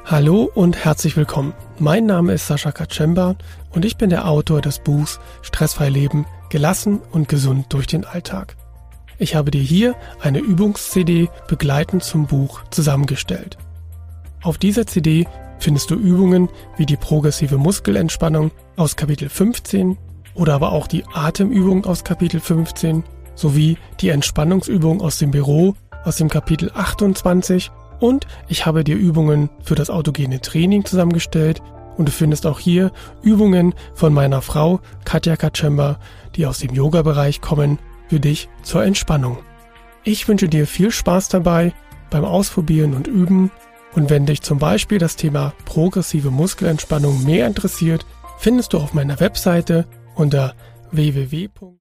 Hallo und herzlich willkommen. Mein Name ist Sascha Kacemba und ich bin der Autor des Buchs Stressfrei Leben, gelassen und gesund durch den Alltag. Ich habe dir hier eine Übungs-CD begleitend zum Buch zusammengestellt. Auf dieser CD findest du Übungen wie die progressive Muskelentspannung aus Kapitel 15 oder aber auch die Atemübung aus Kapitel 15 sowie die Entspannungsübung aus dem Büro aus dem Kapitel 28 und ich habe dir Übungen für das autogene Training zusammengestellt und du findest auch hier Übungen von meiner Frau Katja Kacemba, die aus dem Yoga-Bereich kommen, für dich zur Entspannung. Ich wünsche dir viel Spaß dabei beim Ausprobieren und Üben und wenn dich zum Beispiel das Thema progressive Muskelentspannung mehr interessiert, findest du auf meiner Webseite unter www.